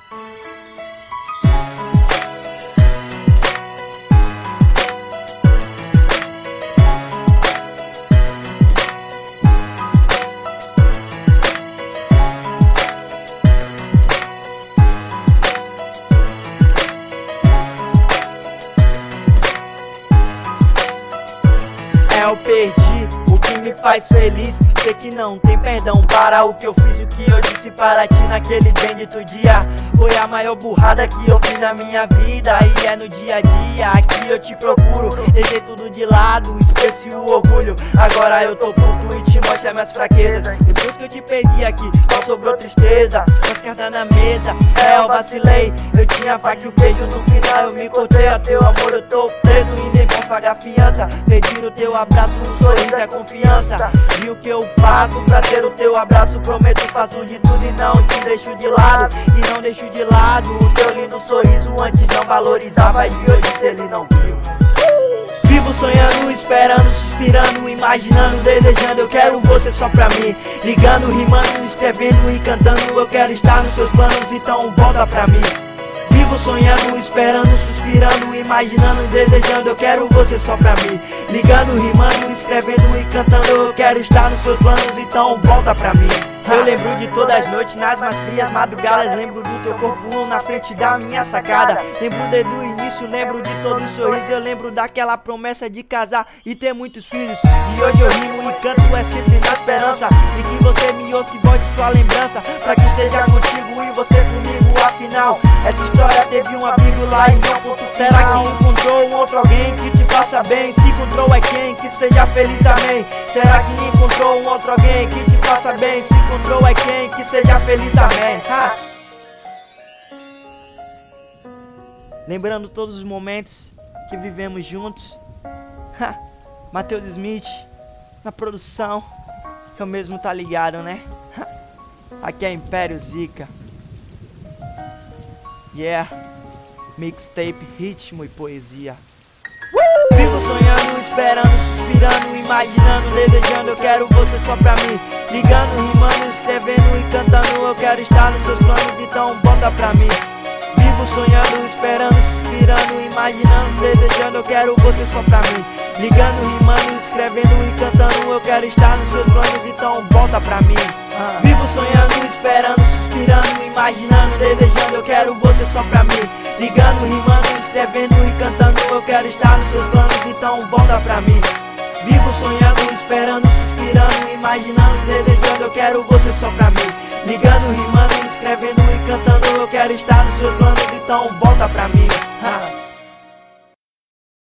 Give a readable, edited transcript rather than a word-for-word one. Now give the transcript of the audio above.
Eu perdi o que me faz feliz. Sei que não tem perdão para o que eu fiz, o que eu disse para ti naquele bendito dia. Foi a maior burrada que eu fiz na minha vida. E é no dia a dia que eu te procuro. Deixei tudo de lado, esqueci o orgulho. Agora eu tô puto e te mostro as minhas fraquezas. Depois que eu te perdi aqui, só sobrou tristeza. As cartas na mesa, eu vacilei. Eu tinha faca e o queijo, no final eu me cortei. A teu amor eu tô preso e nem posso pagar fiança. Pedir o teu abraço, um sorriso é confiança. E o que eu faço pra ter o teu abraço? Prometo, faço de tudo e não te deixo de lado. E não deixo de lado o teu lindo sorriso. Antes não valorizava e hoje se ele não viu. Vivo sonhando, esperando, suspirando, imaginando, desejando. Eu quero você só pra mim. Ligando, rimando, escrevendo e cantando. Eu quero estar nos seus planos, então volta pra mim. Vivo sonhando, esperando, suspirando, imaginando, desejando. Eu quero você só pra mim. Ligando, rimando, escrevendo e cantando. Eu quero estar nos seus planos, então volta pra mim. Eu lembro de todas as noites nas mais frias madrugadas. Lembro do teu corpo na frente da minha sacada. Lembro desde o início, lembro de todo o sorriso. Eu lembro daquela promessa de casar e ter muitos filhos. E hoje eu rimo e canto, é sempre na esperança. E que você me ouça e volte sua lembrança, pra que esteja contigo e você comigo. Afinal, essa história teve um abrigo lá em meu ponto. Será que encontrou outro alguém que te faça bem? Se encontrou é quem? Que seja feliz, amém. Será que encontrou outro alguém que te faça bem? Se encontrou é quem? Que seja feliz, amém. Lembrando todos os momentos que vivemos juntos. Matheus Smith na produção. Eu mesmo tá ligado, né? Aqui é Império Zica. Yeah, mixtape, ritmo e poesia. Vivo sonhando, esperando, suspirando, imaginando, desejando. Eu quero você só pra mim. Ligando, rimando, escrevendo e cantando. Eu quero estar nos seus planos, então volta pra mim. Vivo sonhando, esperando, suspirando, imaginando, desejando. Eu quero você só pra mim. Ligando, rimando, escrevendo e cantando. Eu quero estar nos seus planos, então volta pra mim. Vivo sonhando, esperando, suspirando, imaginando, desejando. Eu quero você só pra mim. Ligando, rimando, escrevendo e cantando. Eu quero estar nos seus planos, então volta pra mim. Vivo sonhando, esperando, suspirando, imaginando, desejando. Eu quero você só pra mim. Ligando, rimando, escrevendo e cantando. Eu quero estar nos seus planos, então volta pra mim.